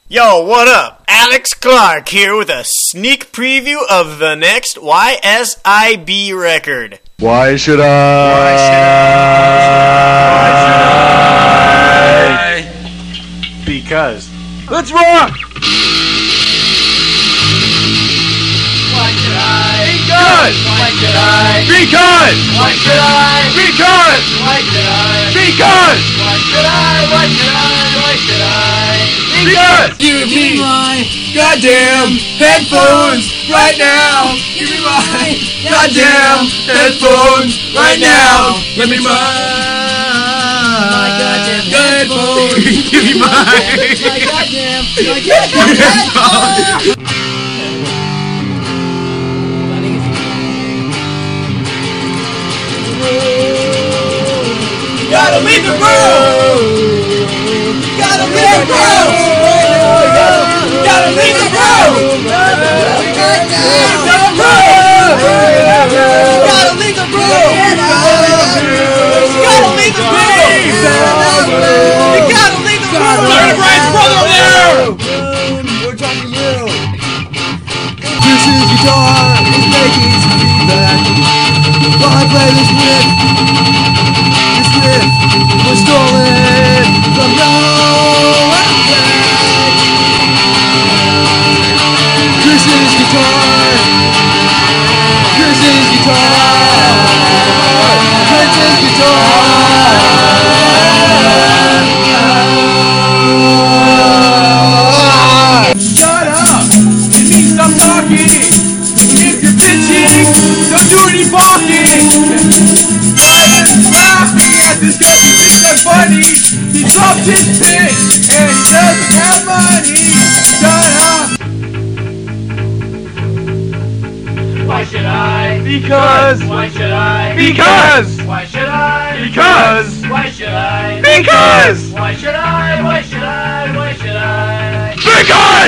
Yo, what up? Alex Clark here with a sneak preview of the next YSIB record. Why should I? Because. Let's rock! Why should I? Because! Why should I? Because! Why should I? Because! Why should I? Because! Why should I? Why should I? Why should I? Because! Give me my goddamn headphones right now. Give me my goddamn headphones right now. Give me my goddamn headphones. Give me my goddamn headphones. Gotta leave the room! Gotta leave the room! Gotta leave the room! Gotta leave the room! Gotta leave the room! You gotta leave the room! Look at Brian's brother over there! We're talking real. This is guitar is making some feedback. While I play this riff was stolen from nowhere. This is guitar. This is guitar. This is guitar. Shut up! It means stop talking. If you're bitching, don't do any barking. This guy he thinks I'm funny. He dropped his pick and he doesn't have money. Shut up. Why should I? Because! Why should I? Because! Why should I? Because! Why should I? Because! Why should I? Why